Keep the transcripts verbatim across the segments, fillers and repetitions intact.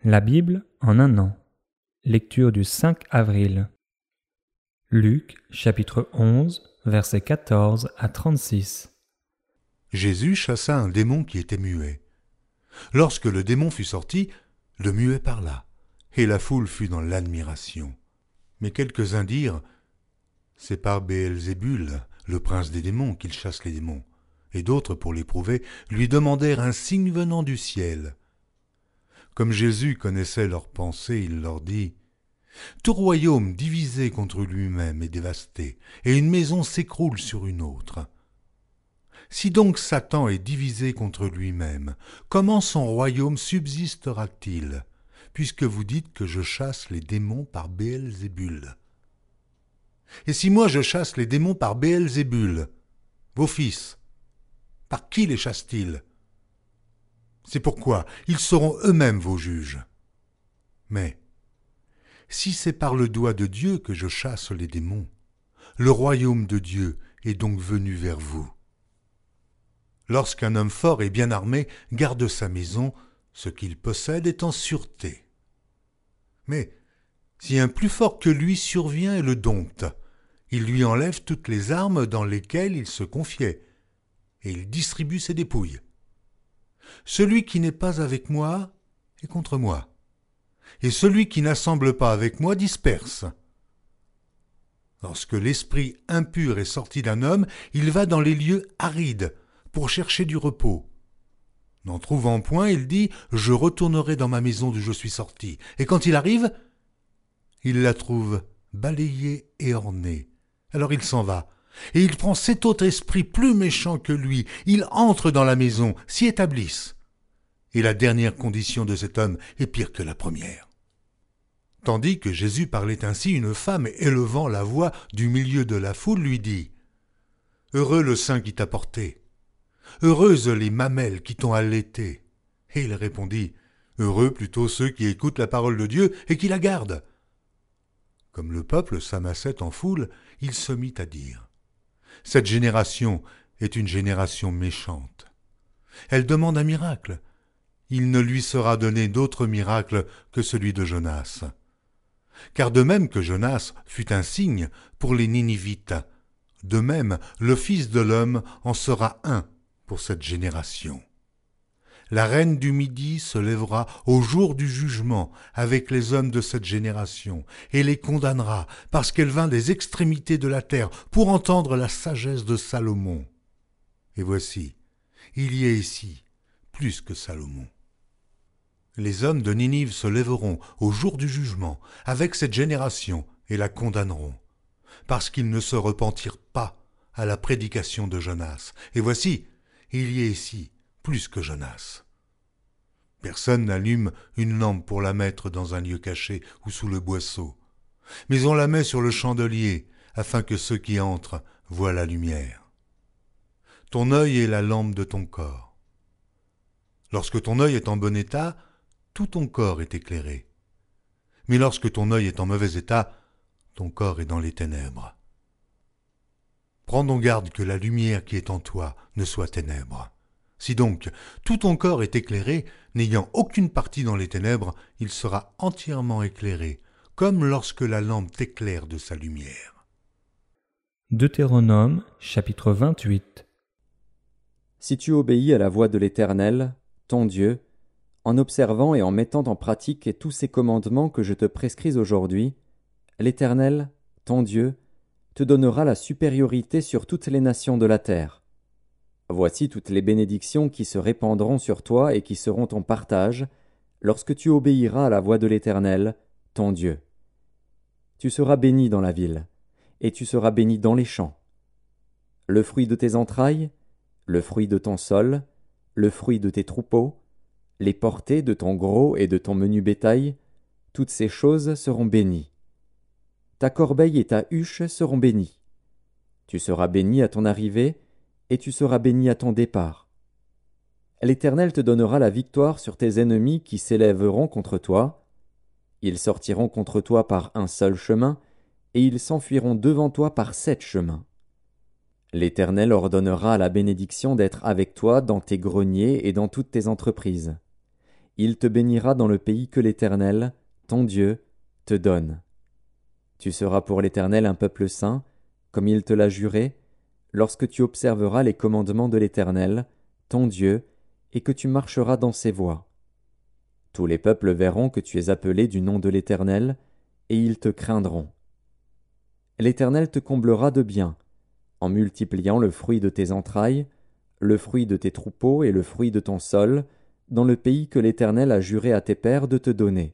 La Bible en un an. Lecture du cinq avril. Luc, chapitre onze, versets quatorze à trente-six. Jésus chassa un démon qui était muet. Lorsque le démon fut sorti, le muet parla, et la foule fut dans l'admiration. Mais quelques-uns dirent, « C'est par Béelzébul, le prince des démons, qu'il chasse les démons. » Et d'autres, pour l'éprouver, lui demandèrent un signe venant du ciel. Comme Jésus connaissait leurs pensées, il leur dit, « Tout royaume divisé contre lui-même est dévasté, et une maison s'écroule sur une autre. Si donc Satan est divisé contre lui-même, comment son royaume subsistera-t-il, puisque vous dites que je chasse les démons par Béelzébul? Et si moi je chasse les démons par Béelzébul, vos fils, par qui les chassent-ils? C'est pourquoi ils seront eux-mêmes vos juges. Mais si c'est par le doigt de Dieu que je chasse les démons, le royaume de Dieu est donc venu vers vous. Lorsqu'un homme fort et bien armé garde sa maison, ce qu'il possède est en sûreté. Mais si un plus fort que lui survient et le dompte, il lui enlève toutes les armes dans lesquelles il se confiait, et il distribue ses dépouilles. Celui qui n'est pas avec moi est contre moi, et celui qui n'assemble pas avec moi disperse. Lorsque l'esprit impur est sorti d'un homme, il va dans les lieux arides pour chercher du repos. N'en trouvant point, il dit « Je retournerai dans ma maison d'où je suis sorti. » Et quand il arrive, il la trouve balayée et ornée. Alors il s'en va, et il prend sept autres esprits plus méchants que lui. Ils entrent dans la maison, s'y établissent. Et la dernière condition de cet homme est pire que la première. Tandis que Jésus parlait ainsi, une femme, élevant la voix du milieu de la foule, lui dit « Heureux le sein qui t'a porté, heureuses les mamelles qui t'ont allaité. » Et il répondit « Heureux plutôt ceux qui écoutent la parole de Dieu et qui la gardent. » Comme le peuple s'amassait en foule, il se mit à dire « Cette génération est une génération méchante. Elle demande un miracle. Il ne lui sera donné d'autre miracle que celui de Jonas. Car de même que Jonas fut un signe pour les Ninivites, de même le Fils de l'homme en sera un pour cette génération. La reine du Midi se lèvera au jour du jugement avec les hommes de cette génération et les condamnera parce qu'elle vint des extrémités de la terre pour entendre la sagesse de Salomon. Et voici, il y a ici plus que Salomon. Les hommes de Ninive se lèveront au jour du jugement avec cette génération et la condamneront, parce qu'ils ne se repentirent pas à la prédication de Jonas. Et voici, il y a ici plus que Jonas. Personne n'allume une lampe pour la mettre dans un lieu caché ou sous le boisseau, mais on la met sur le chandelier afin que ceux qui entrent voient la lumière. Ton œil est la lampe de ton corps. Lorsque ton œil est en bon état, tout ton corps est éclairé. Mais lorsque ton œil est en mauvais état, ton corps est dans les ténèbres. Prends donc garde que la lumière qui est en toi ne soit ténèbres. Si donc tout ton corps est éclairé, n'ayant aucune partie dans les ténèbres, il sera entièrement éclairé, comme lorsque la lampe t'éclaire de sa lumière. Deutéronome, chapitre vingt-huit. Si tu obéis à la voix de l'Éternel, ton Dieu, en observant et en mettant en pratique tous ces commandements que je te prescris aujourd'hui, l'Éternel, ton Dieu, te donnera la supériorité sur toutes les nations de la terre. Voici toutes les bénédictions qui se répandront sur toi et qui seront ton partage, lorsque tu obéiras à la voix de l'Éternel, ton Dieu. Tu seras béni dans la ville, et tu seras béni dans les champs. Le fruit de tes entrailles, le fruit de ton sol, le fruit de tes troupeaux, les portées de ton gros et de ton menu bétail, toutes ces choses seront bénies. Ta corbeille et ta huche seront bénies. Tu seras béni à ton arrivée, et tu seras béni à ton départ. L'Éternel te donnera la victoire sur tes ennemis qui s'élèveront contre toi. Ils sortiront contre toi par un seul chemin, et ils s'enfuiront devant toi par sept chemins. L'Éternel ordonnera la bénédiction d'être avec toi dans tes greniers et dans toutes tes entreprises. Il te bénira dans le pays que l'Éternel, ton Dieu, te donne. Tu seras pour l'Éternel un peuple saint, comme il te l'a juré, lorsque tu observeras les commandements de l'Éternel, ton Dieu, et que tu marcheras dans ses voies. Tous les peuples verront que tu es appelé du nom de l'Éternel, et ils te craindront. L'Éternel te comblera de bien, en multipliant le fruit de tes entrailles, le fruit de tes troupeaux et le fruit de ton sol, dans le pays que l'Éternel a juré à tes pères de te donner.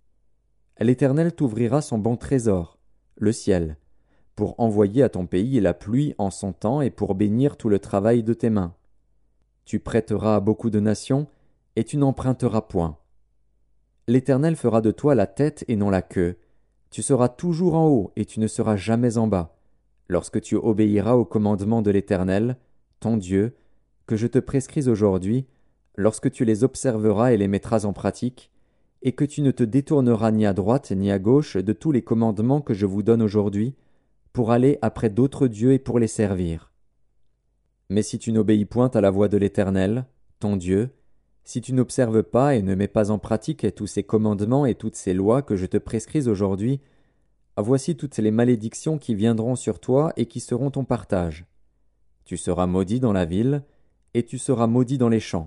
L'Éternel t'ouvrira son bon trésor, le ciel, pour envoyer à ton pays la pluie en son temps et pour bénir tout le travail de tes mains. Tu prêteras à beaucoup de nations, et tu n'emprunteras point. L'Éternel fera de toi la tête et non la queue. Tu seras toujours en haut et tu ne seras jamais en bas, lorsque tu obéiras aux commandements de l'Éternel, ton Dieu, que je te prescris aujourd'hui, lorsque tu les observeras et les mettras en pratique, et que tu ne te détourneras ni à droite ni à gauche de tous les commandements que je vous donne aujourd'hui, pour aller après d'autres dieux et pour les servir. Mais si tu n'obéis point à la voix de l'Éternel, ton Dieu, si tu n'observes pas et ne mets pas en pratique tous ces commandements et toutes ces lois que je te prescris aujourd'hui, voici toutes les malédictions qui viendront sur toi et qui seront ton partage. Tu seras maudit dans la ville, et tu seras maudit dans les champs.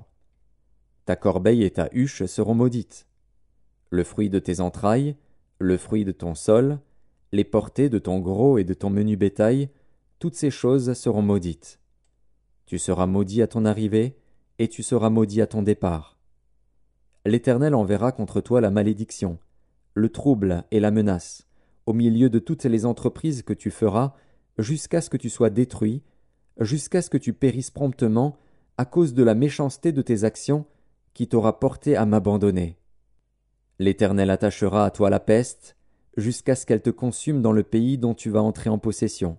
Ta corbeille et ta huche seront maudites. Le fruit de tes entrailles, le fruit de ton sol, les portées de ton gros et de ton menu bétail, toutes ces choses seront maudites. Tu seras maudit à ton arrivée, et tu seras maudit à ton départ. L'Éternel enverra contre toi la malédiction, le trouble et la menace, au milieu de toutes les entreprises que tu feras, jusqu'à ce que tu sois détruit, jusqu'à ce que tu périsses promptement, à cause de la méchanceté de tes actions, qui t'aura porté à m'abandonner. L'Éternel attachera à toi la peste, jusqu'à ce qu'elle te consume dans le pays dont tu vas entrer en possession.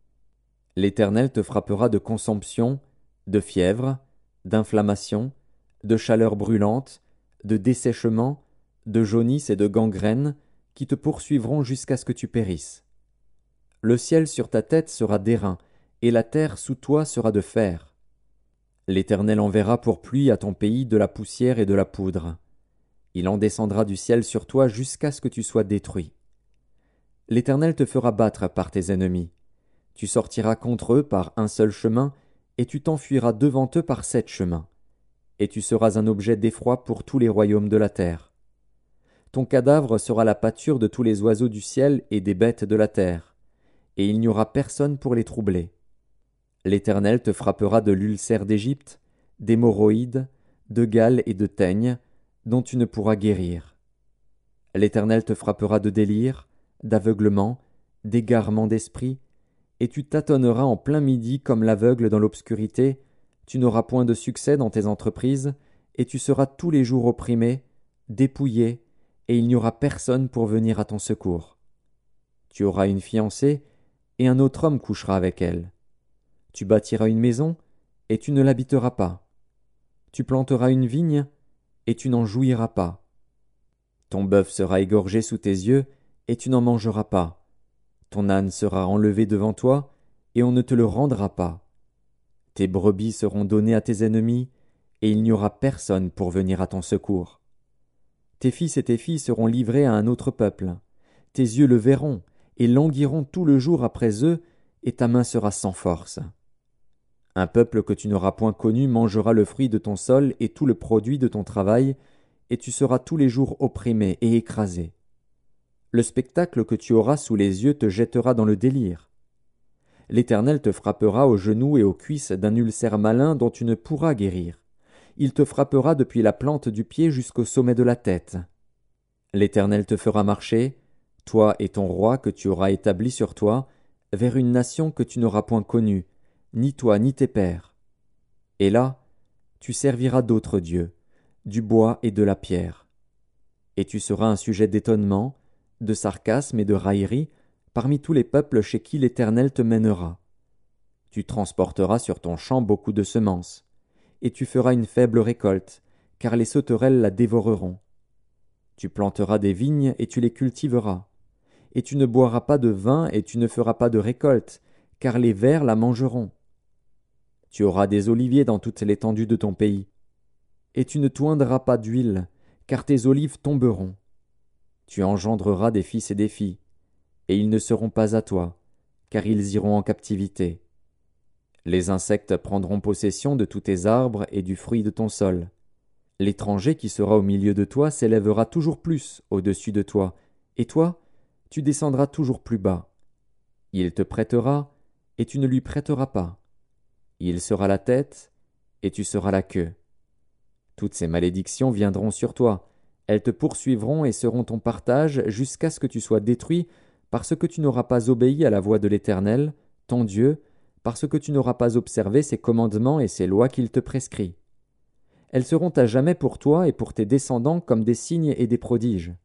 L'Éternel te frappera de consomption, de fièvre, d'inflammation, de chaleur brûlante, de dessèchement, de jaunisse et de gangrène, qui te poursuivront jusqu'à ce que tu périsses. Le ciel sur ta tête sera d'airain, et la terre sous toi sera de fer. L'Éternel enverra pour pluie à ton pays de la poussière et de la poudre. Il en descendra du ciel sur toi jusqu'à ce que tu sois détruit. L'Éternel te fera battre par tes ennemis. Tu sortiras contre eux par un seul chemin, et tu t'enfuiras devant eux par sept chemins. Et tu seras un objet d'effroi pour tous les royaumes de la terre. Ton cadavre sera la pâture de tous les oiseaux du ciel et des bêtes de la terre, et il n'y aura personne pour les troubler. L'Éternel te frappera de l'ulcère d'Égypte, d'hémorroïdes, de gale et de teigne, dont tu ne pourras guérir. L'Éternel te frappera de délire, d'aveuglement, d'égarement d'esprit, et tu tâtonneras en plein midi comme l'aveugle dans l'obscurité, tu n'auras point de succès dans tes entreprises, et tu seras tous les jours opprimé, dépouillé, et il n'y aura personne pour venir à ton secours. Tu auras une fiancée, et un autre homme couchera avec elle. Tu bâtiras une maison, et tu ne l'habiteras pas. Tu planteras une vigne, et tu n'en jouiras pas. Ton bœuf sera égorgé sous tes yeux, et tu n'en mangeras pas. Ton âne sera enlevé devant toi, et on ne te le rendra pas. Tes brebis seront données à tes ennemis, et il n'y aura personne pour venir à ton secours. Tes fils et tes filles seront livrés à un autre peuple. Tes yeux le verront, et languiront tout le jour après eux, et ta main sera sans force. Un peuple que tu n'auras point connu mangera le fruit de ton sol et tout le produit de ton travail, et tu seras tous les jours opprimé et écrasé. Le spectacle que tu auras sous les yeux te jettera dans le délire. L'Éternel te frappera aux genoux et aux cuisses d'un ulcère malin dont tu ne pourras guérir. Il te frappera depuis la plante du pied jusqu'au sommet de la tête. L'Éternel te fera marcher, toi et ton roi que tu auras établi sur toi, vers une nation que tu n'auras point connue, ni toi ni tes pères. Et là, tu serviras d'autres dieux, du bois et de la pierre. Et tu seras un sujet d'étonnement, de sarcasme et de raillerie parmi tous les peuples chez qui l'Éternel te mènera. Tu transporteras sur ton champ beaucoup de semences, et tu feras une faible récolte, car les sauterelles la dévoreront. Tu planteras des vignes et tu les cultiveras, et tu ne boiras pas de vin et tu ne feras pas de récolte, car les vers la mangeront. Tu auras des oliviers dans toute l'étendue de ton pays, et tu ne toindras pas d'huile, car tes olives tomberont. Tu engendreras des fils et des filles, et ils ne seront pas à toi, car ils iront en captivité. Les insectes prendront possession de tous tes arbres et du fruit de ton sol. L'étranger qui sera au milieu de toi s'élèvera toujours plus au-dessus de toi, et toi, tu descendras toujours plus bas. Il te prêtera, et tu ne lui prêteras pas. Il sera la tête, et tu seras la queue. Toutes ces malédictions viendront sur toi, elles te poursuivront et seront ton partage jusqu'à ce que tu sois détruit, parce que tu n'auras pas obéi à la voix de l'Éternel, ton Dieu, parce que tu n'auras pas observé ses commandements et ses lois qu'il te prescrit. Elles seront à jamais pour toi et pour tes descendants comme des signes et des prodiges.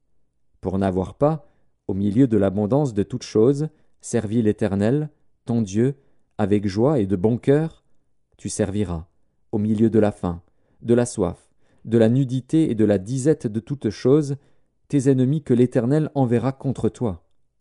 Pour n'avoir pas, au milieu de l'abondance de toutes choses, servi l'Éternel, ton Dieu, avec joie et de bon cœur, tu serviras, au milieu de la faim, de la soif, de la nudité et de la disette de toutes choses, tes ennemis que l'Éternel enverra contre toi.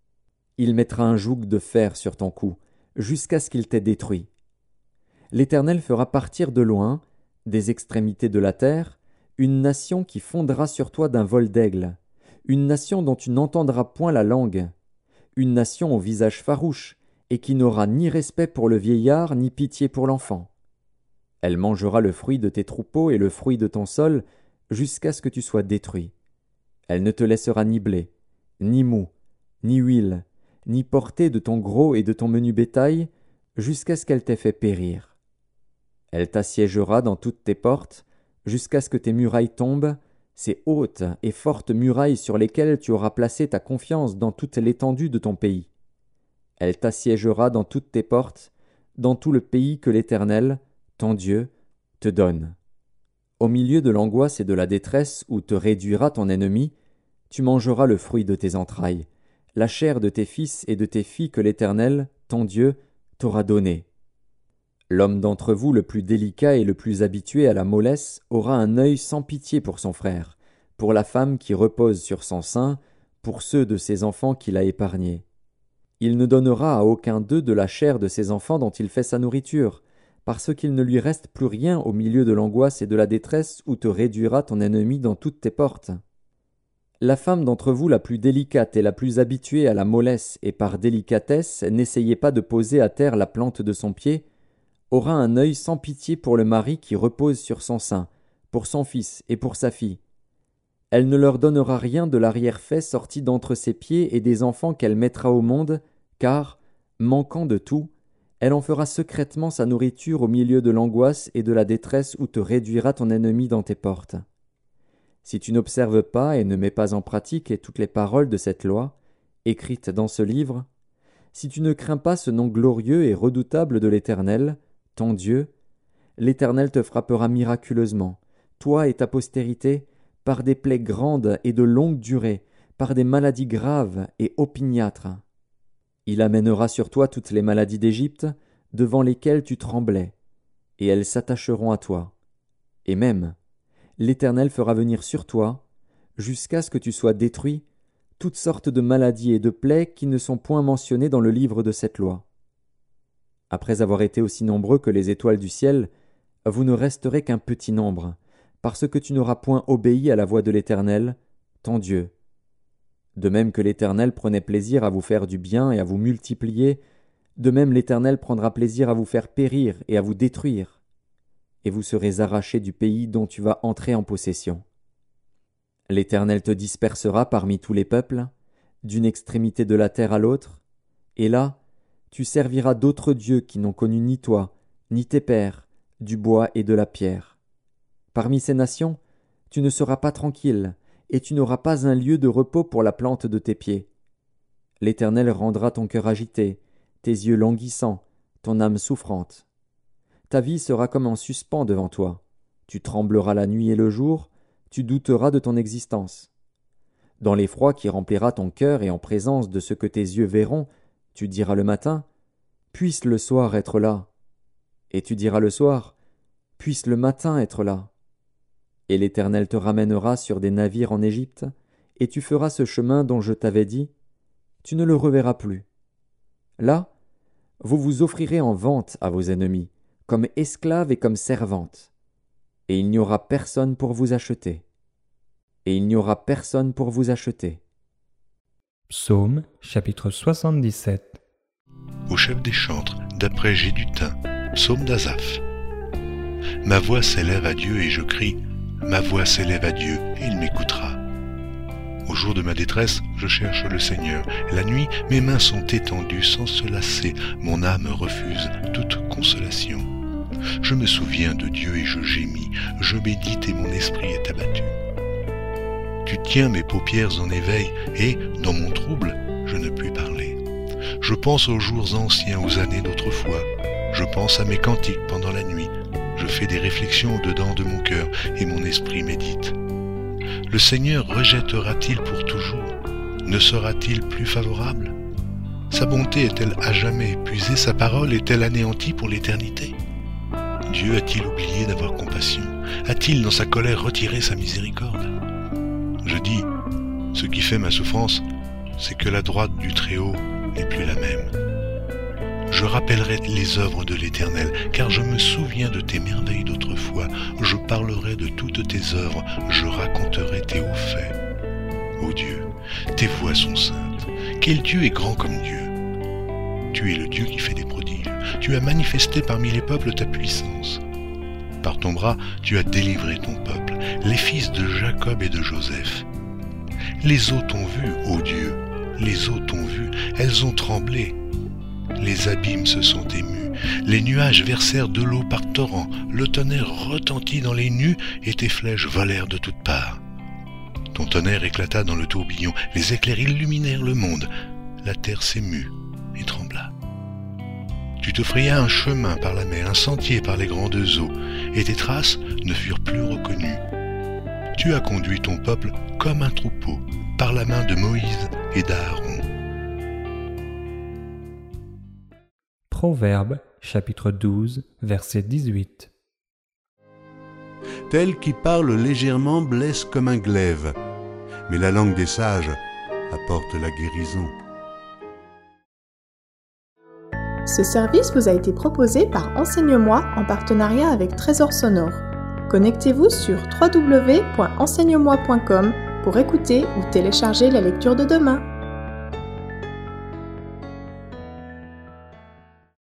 Il mettra un joug de fer sur ton cou, jusqu'à ce qu'il t'ait détruit. L'Éternel fera partir de loin, des extrémités de la terre, une nation qui fondera sur toi d'un vol d'aigle, une nation dont tu n'entendras point la langue, une nation au visage farouche, et qui n'aura ni respect pour le vieillard, ni pitié pour l'enfant. Elle mangera le fruit de tes troupeaux et le fruit de ton sol, jusqu'à ce que tu sois détruit. Elle ne te laissera ni blé, ni mou, ni huile, ni portée de ton gros et de ton menu bétail, jusqu'à ce qu'elle t'ait fait périr. Elle t'assiégera dans toutes tes portes, jusqu'à ce que tes murailles tombent, ces hautes et fortes murailles sur lesquelles tu auras placé ta confiance dans toute l'étendue de ton pays. Elle t'assiégera dans toutes tes portes, dans tout le pays que l'Éternel, ton Dieu, te donne. Au milieu de l'angoisse et de la détresse où te réduira ton ennemi, tu mangeras le fruit de tes entrailles, la chair de tes fils et de tes filles que l'Éternel, ton Dieu, t'aura donnée. L'homme d'entre vous le plus délicat et le plus habitué à la mollesse aura un œil sans pitié pour son frère, pour la femme qui repose sur son sein, pour ceux de ses enfants qu'il a épargnés. Il ne donnera à aucun d'eux de la chair de ses enfants dont il fait sa nourriture, parce qu'il ne lui reste plus rien au milieu de l'angoisse et de la détresse où te réduira ton ennemi dans toutes tes portes. La femme d'entre vous la plus délicate et la plus habituée à la mollesse et par délicatesse n'essayez pas de poser à terre la plante de son pied, aura un œil sans pitié pour le mari qui repose sur son sein, pour son fils et pour sa fille. Elle ne leur donnera rien de l'arrière-fait sorti d'entre ses pieds et des enfants qu'elle mettra au monde, car, manquant de tout, elle en fera secrètement sa nourriture au milieu de l'angoisse et de la détresse où te réduira ton ennemi dans tes portes. Si tu n'observes pas et ne mets pas en pratique toutes les paroles de cette loi, écrites dans ce livre, si tu ne crains pas ce nom glorieux et redoutable de l'Éternel, ton Dieu, l'Éternel te frappera miraculeusement, toi et ta postérité, par des plaies grandes et de longue durée, par des maladies graves et opiniâtres. Il amènera sur toi toutes les maladies d'Égypte, devant lesquelles tu tremblais, et elles s'attacheront à toi. Et même, l'Éternel fera venir sur toi, jusqu'à ce que tu sois détruit, toutes sortes de maladies et de plaies qui ne sont point mentionnées dans le livre de cette loi. Après avoir été aussi nombreux que les étoiles du ciel, vous ne resterez qu'un petit nombre, parce que tu n'auras point obéi à la voix de l'Éternel, ton Dieu. De même que l'Éternel prenait plaisir à vous faire du bien et à vous multiplier, de même l'Éternel prendra plaisir à vous faire périr et à vous détruire, et vous serez arrachés du pays dont tu vas entrer en possession. L'Éternel te dispersera parmi tous les peuples, d'une extrémité de la terre à l'autre, et là, tu serviras d'autres dieux qui n'ont connu ni toi, ni tes pères, du bois et de la pierre. Parmi ces nations, tu ne seras pas tranquille, et tu n'auras pas un lieu de repos pour la plante de tes pieds. L'Éternel rendra ton cœur agité, tes yeux languissants, ton âme souffrante. Ta vie sera comme en suspens devant toi. Tu trembleras la nuit et le jour, tu douteras de ton existence. Dans l'effroi qui remplira ton cœur et en présence de ce que tes yeux verront, tu diras le matin, « Puisse le soir être là !» Et tu diras le soir, « Puisse le matin être là !» Et l'Éternel te ramènera sur des navires en Égypte, et tu feras ce chemin dont je t'avais dit, tu ne le reverras plus. Là, vous vous offrirez en vente à vos ennemis, comme esclaves et comme servantes, et il n'y aura personne pour vous acheter. et il n'y aura personne pour vous acheter. Psaume chapitre soixante-dix-sept. Au chef des chantres, d'après Gédutin, psaume d'Asaph. Ma voix s'élève à Dieu et je crie, ma voix s'élève à Dieu et il m'écoutera. Au jour de ma détresse, je cherche le Seigneur. La nuit, mes mains sont étendues sans se lasser. Mon âme refuse toute consolation. Je me souviens de Dieu et je gémis. Je médite et mon esprit est abattu. Tu tiens mes paupières en éveil et, dans mon trouble, je ne puis parler. Je pense aux jours anciens, aux années d'autrefois. Je pense à mes cantiques pendant la nuit. Je fais des réflexions au-dedans de mon cœur et mon esprit médite. Le Seigneur rejettera-t-il pour toujours? Ne sera-t-il plus favorable? Sa bonté est-elle à jamais épuisée? Sa parole est-elle anéantie pour l'éternité? Dieu a-t-il oublié d'avoir compassion? A-t-il dans sa colère retiré sa miséricorde? Je dis, ce qui fait ma souffrance, c'est que la droite du Très-Haut n'est plus la même. Je rappellerai les œuvres de l'Éternel, car je me souviens de tes merveilles d'autrefois. Je parlerai de toutes tes œuvres, je raconterai tes hauts faits. Ô Dieu, tes voies sont saintes. Quel Dieu est grand comme Dieu? Tu es le Dieu qui fait des prodiges. Tu as manifesté parmi les peuples ta puissance. Par ton bras, tu as délivré ton peuple, les fils de Jacob et de Joseph. Les eaux t'ont vu, ô Dieu, les eaux t'ont vu, elles ont tremblé. Les abîmes se sont émus, les nuages versèrent de l'eau par torrents, le tonnerre retentit dans les nues et tes flèches volèrent de toutes parts. Ton tonnerre éclata dans le tourbillon, les éclairs illuminèrent le monde, la terre s'émut et trembla. Tu te frayas un chemin par la mer, un sentier par les grandes eaux, et tes traces ne furent plus reconnues. Tu as conduit ton peuple comme un troupeau, par la main de Moïse et d'Aaron. Proverbe chapitre douze, verset dix-huit. Tel qui parle légèrement blesse comme un glaive, mais la langue des sages apporte la guérison. Ce service vous a été proposé par Enseigne-moi en partenariat avec Trésor Sonore. Connectez-vous sur w w w point enseigne moi point com pour écouter ou télécharger la lecture de demain.